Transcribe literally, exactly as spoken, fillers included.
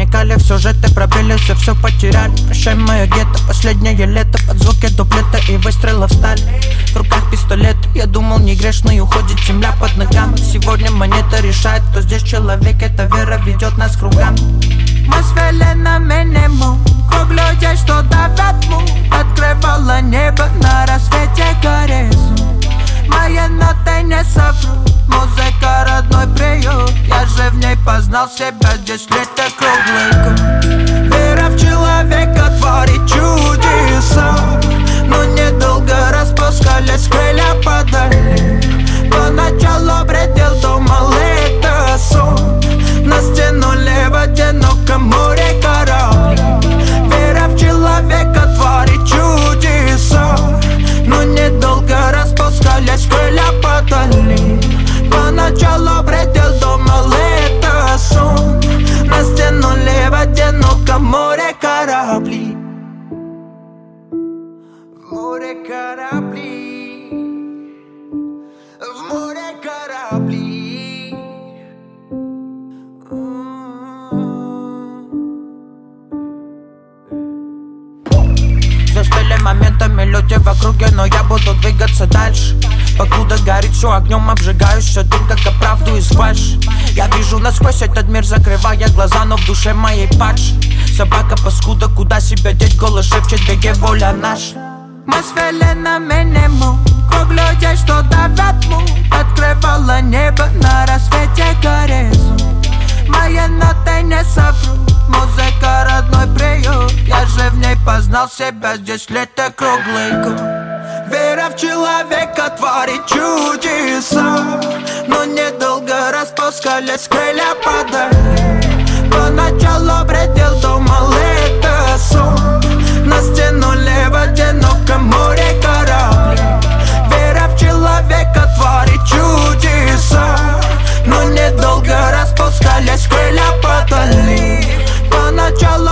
проникали в сюжеты, пробились и все потеряли. Прощай, мое гетто, последнее лето, под звуки дуплета и выстрелов в сталь. В руках пистолет, я думал не грешный, уходит земля под ногами. Сегодня монета решает, кто здесь человек, эта вера ведет нас кругами. Мы свели на минимум круг людей, что давят му. Открывала небо на рассвете горизонт. Мои ноты не соврут, музыка родной приют. Я же в ней познал себя, здесь лето круглый год. Вера в человека творит чудеса, но недолго распускались крылья подали. Поначалу бредил, думал это сон. Нас тянули в одиноком море корабли. Вера в человека творит чудеса, но недолго распускались крылья подали. Поначалу бредил, думал это сон. Нас тянули в одиноком море корабли. В море корабли, в море корабли. Застыли моментами люди в округе, но я буду двигаться дальше. Покуда горит все огнем, обжигаюсь все дым, как оправду из фальши. Я вижу насквозь этот мир, закрывая глаза, но в душе моей падшей. Собака паскуда, куда себя деть, голос шепчет, беги, воля наша. Мы свели на минимум круг людей, что давят му. Открывала небо на рассвете горизонт. Мои ноты не соврут, музыка родной приют. Я же в ней познал себя, здесь лето круглый год. Вера в человека творит чудеса, но недолго распускались крылья подали. Поначалу бредил, думал это сон. Нас тянули в одиноком море корабли. Вера в человека творит чудеса, но недолго распускались крылья подали. Поначалу